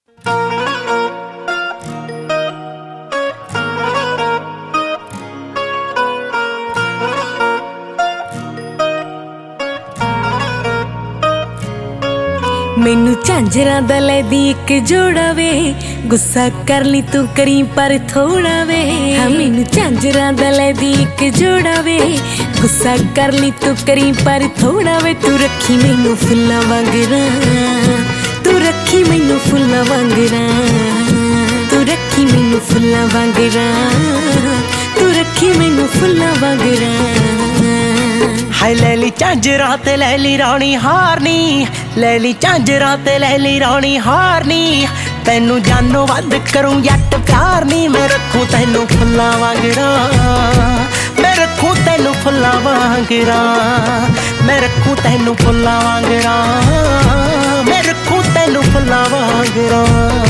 मैनू झांजरां दा लैदी एक जोड़ा वे, गुस्सा कर ली तू करी पर थोड़ा वे। हाँ मैनू झांजरां दा लैदी एक जोड़ा वे, गुस्सा कर ली तू करी पर थोड़ा वे। तू रखी मैनू फुल्लां वांगरां, तू रखी मैनू फुल्लां वांगरां, तू रखी मैनू फुल्लां वांगरां, तू रखी मैनू फुल्लां वांगरां। हाय लैली झांजरां ते लैली राणी हारनी, लैली झांजरां ते लैली राणी हारनी। तैनू जानो वध करूं जट प्यार नी, मैं रखूं तैनू फुल्लां वांगरां, मैं रखूं तैनू फुल्लां वांगरां, मैं रखूं तैनू फुल्लां वांगरां, मैं रखूं तैनू फुल्लां वांगरां।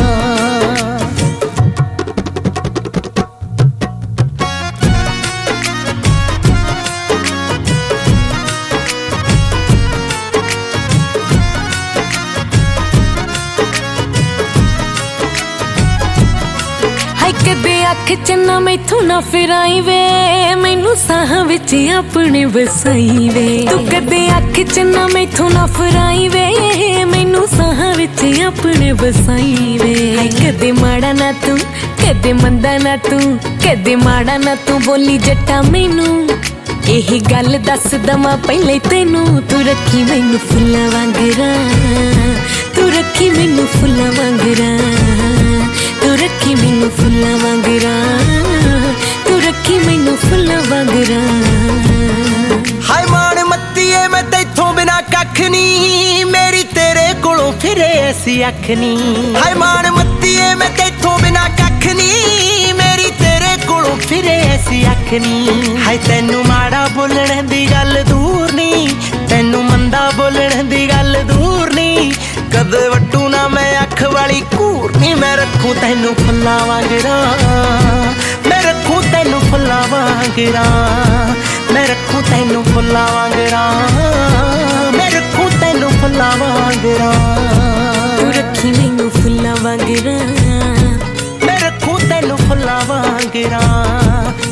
कदे अख च ना मैथों ना फिराई वे, मैनू साह विच अपने वसाई वे। तू कदे अख च ना मैथों ना फिराई वे, मैनू साह विच अपने वसाई वे। कदे माड़ा ना तू, कदे मंदा ना तू, कदे माड़ा ना तू बोली जट्टा मैनू। यही गल दस दवां पहले तैनू, तू रखी मैनू फुल्लां वांगरां, तू रखी मैनू फुल्लां वांगरां, तू रखी मैनू फुल्लां वांगरां, तू रखी मैनू फुल्लां वांगरां। हाय मान मत्तीए मैं तैथों बिना कख नी, मेरी तेरे कोलों फिरे ऐसी अख नी। हाय मान मत्तीए मैं तैथों बिना कख नी, मेरी तेरे कोलों फिरे ऐसी अख नी। हाय तैनू माड़ा बोलण दी गल दूर नी, तैनू मंदा बोलण दी गल दूर नी। कदे वटू ना मैं अख वाली घूर नी, मैं रखूं तैनू फुल्लां वांगरां, मैं रखूं तैनू फुल्लां वांगरां, मैं रखूं तैनू फुल्लां वांगरां, मैं रखूं तैनू फुल्लां वांगरां। तू रखी मैनू फुल्लां वांगरां, मैं रखूं तैनू फुल्लां वांगरां।